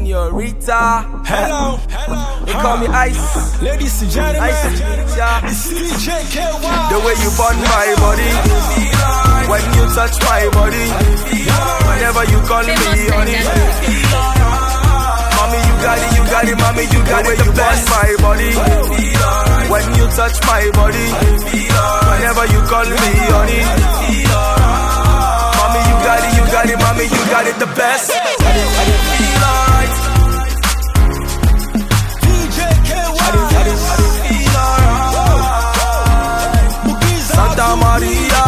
Senorita. Hello. They call me Ice. Ladies and gentlemen, Ice. it's DJ KY. The way you burn my body, when you touch my body, whenever you call me honey. Mommy, you got it, mommy, you got it. The burn my body, when you touch my body, whenever you call me honey. Mommy, you got it, mommy, you got it the best. Santa Maria.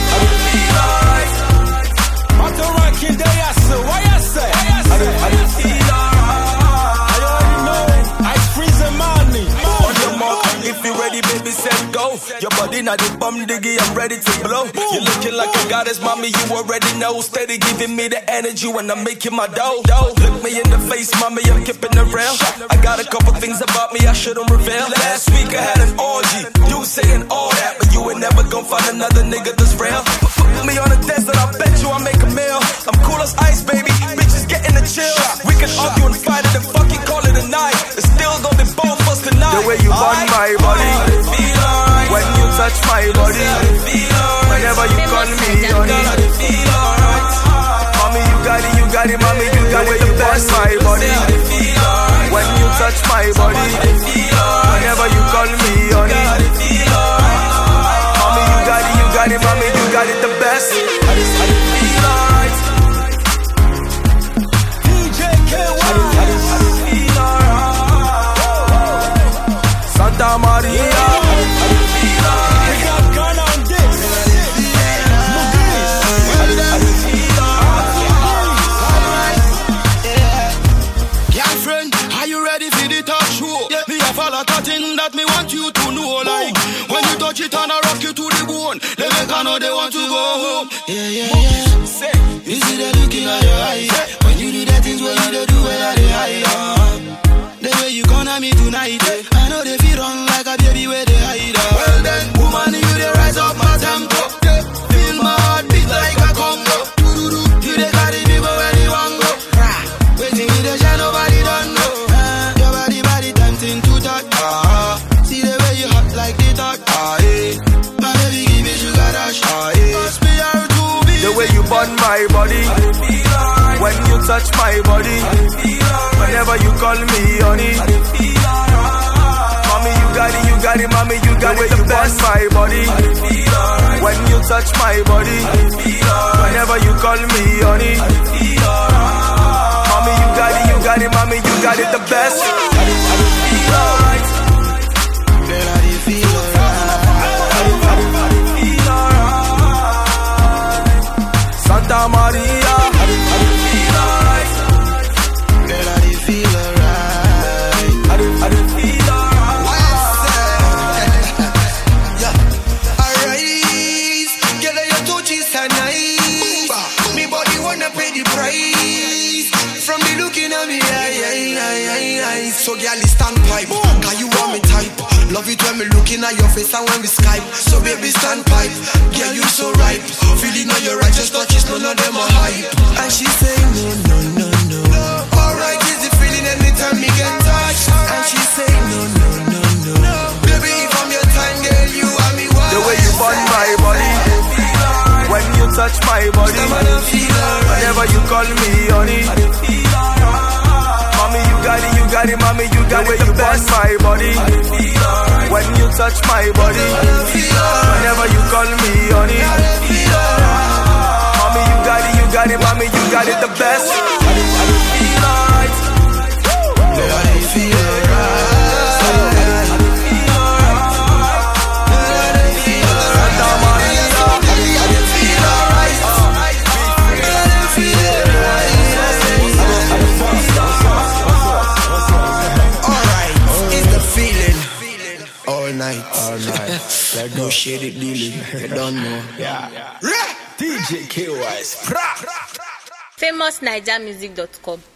If you ready, baby, set go. Your body not the bum diggy, I'm ready to blow. You looking like a goddess, mommy, you already know. Steady giving me the energy when I'm making my dough. Look me in the face, mommy, I'm keeping it real. I got a couple things about me I shouldn't reveal. Last week I had an orgy, you saying all that, but you ain't never gonna find another nigga that's real. Put me on a desert, I bet you I'll make a meal. I'm cool as ice, baby, bitches getting the chill. We can argue and fight it and fucking call it a night. It's still gonna be both us tonight. The way you burn my body, when you touch my body, whenever you call me honey. Mommy, you got it, mommy, you got it. The burn my body, when you touch my body, whenever you call me honey. Mommy, you got it, mommy, you got it the best. Santa Maria. We got gun on this. Girlfriend, are you ready for the talk show? Yeah. Me have a lot of things that me want you to know. Like when you touch it and I rock you to the bone, they make I know they want to go home. Yeah. You see the look in your eyes when you do the things where you do where they hide. The way you gonna me tonight, I know they feel wrong like a baby where they hide. Well then, woman, you they rise up my tempo. Feel my heart beat like a Congo. You they carry me go where they want go. Waiting with the shine, nobody don't know. Your body tempting to touch. See the way you hot like the talk. My baby give me sugar rush. Must be hard to be. The way you burn my body, when you touch my body, whenever you call me honey. Mommy, you got it, mommy, you got it. The burn my body, when you touch my body, whenever you call me honey. Mommy, you got it, mommy, you got it the best. Santa Maria. So girl, stand pipe, can you want me type? Love it when me looking at your face and when we Skype. So baby, stand pipe, yeah, you so ripe. Feeling on your righteous touches, none of them are hype. And she say no. Alright, is the feeling anytime me get touched. And she say no. Baby, if I'm your time, girl, you are me wild. The way you burn my body, when you touch my body, whenever you call me honey. Mommy, you got it, mommy, you got it. The burn my body, when you touch my body, whenever you call me honey. Mommy, you got it, mommy, you got it the best. All night. No shady dealing. You don't know. Yeah. DJ KY. famousnigermusic.com